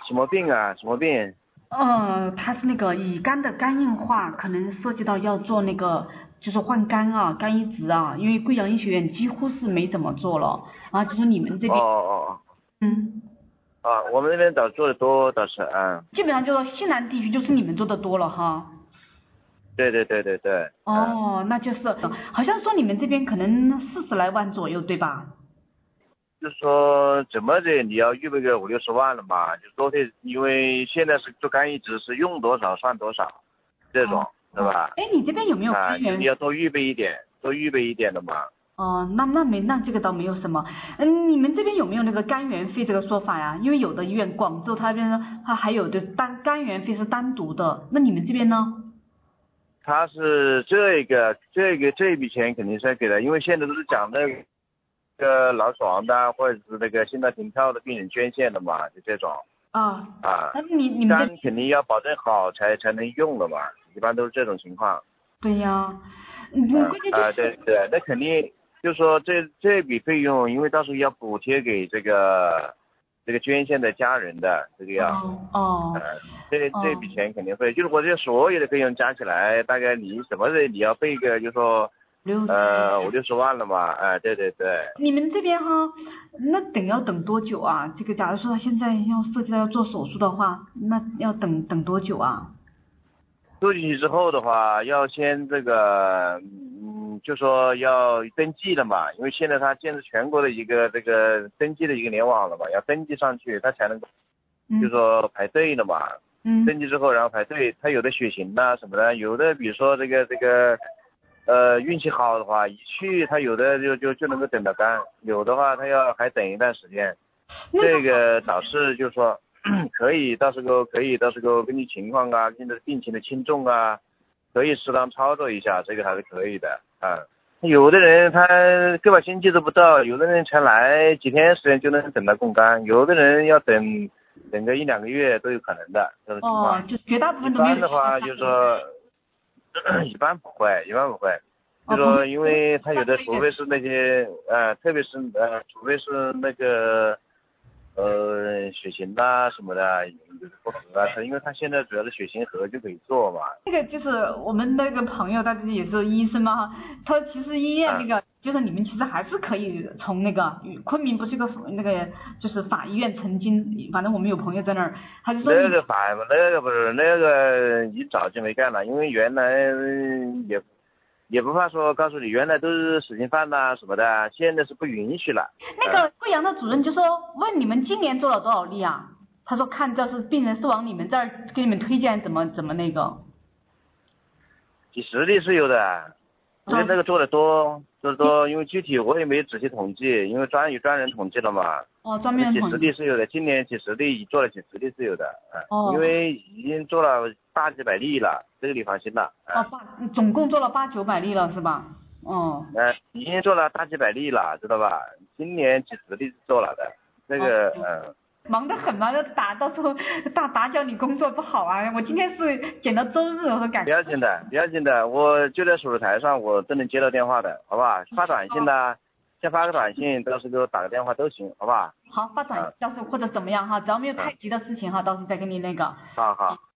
什么病啊？什么病？ 他是那个乙肝的肝硬化，可能涉及到要做那个就是换肝啊、肝移植啊，因为贵阳医学院几乎是没怎么做了，然后就是你们这哦边， 哦嗯， 哦，啊，我们那边倒做的多倒是啊。 基本上就是说西南地区就是你们做的多了哈。 对对对对对，嗯。 哦，那就是好像说你们这边可能40来万左右，对吧？ 就是说怎么的，你要预备个50-60万了嘛，就说的，因为现在是做干移植是用多少算多少，这种哦哦， 是吧？ 哎，你这边有没有啊， 开源？ 你要多预备一点，多预备一点的嘛。 哦，那这个倒没有什么。你们这边有没有那个肝源费这个说法呀？因为有的医院，广州它这边呢，它还有的肝源费是单独的。那你们这边呢？ 他是这笔钱肯定是要给的，因为现在都是讲那个脑爽的或者是那个心脏停跳的病人捐献的嘛，就这种啊， 啊， 但是你们这肝肯定要保证好才能用的嘛，一般都是这种情况。 对呀，关键就对是对，那肯定就是说这笔费用，因为到时候要补贴给这个捐献的家人的，这个要， 哦哦这哦笔钱肯定会，就是我这所有的费用加起来，大概你什么的你要备个，就说 60。 50-60万了嘛，对对对。 你们这边哈，那要等多久啊？这个假如说他现在要涉及到要做手术的话，那要等多久啊？ 住进去之后的话，要先这个，就说要登记的嘛，因为现在它建是全国的一个这个登记的一个联网了嘛，要登记上去，它才能就嗯说排队的嘛。 嗯。 登记之后然后排队，它有的血型呐什么的，有的比如说这个运气好的话，一去它有的就能够等到肝，有的话它要还等一段时间。 那个这个导师就说可以到时候根据情况啊，根据病情的轻重啊，可以适当操作一下，这个还是可以的啊。有的人他个把星期都不到，有的人才来几天时间就能等到供肝，有的人要等个1-2个月都有可能的这种情况。 就绝大部一分都没有般的话需要上就是说一般不会，就不会。 说因为他有的除非是那些特别是除非是那个血型啊什么的不合啊，他因为他现在主要是血型合就可以做嘛。 那个就是我们那个朋友，他自己也是医生嘛，他其实医院那个就是你们其实还是可以从那个昆明不是个那个就是法医院，曾经反正我们有朋友在那儿，他就说那个法那个不是那个一早就没干了，因为原来也不怕说告诉你原来都是死刑犯呐什么的，现在是不允许了。 那个贵阳的主任就说问你们今年做了多少例啊？他说看这是病人是往你们这儿给你们推荐怎么那个。 几十例是有的，因为那个做的多，因为具体我也没仔细统计，因为有专人统计了嘛。 专门几十例是有的，今年几十例做了几十例是有的，因哦为已经做了大几百例了，这个你放心了。 总共做了800-900例了是吧？ 已经做了大几百例了，知道吧？今年几十例是做了的，这个忙得很嘛，到时候打搅你工作不好啊！我今天是捡到周日，我感觉。 不要紧的，我就在手术台上，我都能接到电话的，好不好？发短信的，先发个短信，到时候给我打个电话都行，好不好？ 好，发短信，到时候或者怎么样哈，只要没有太急的事情哈，到时候再跟你那个。 好。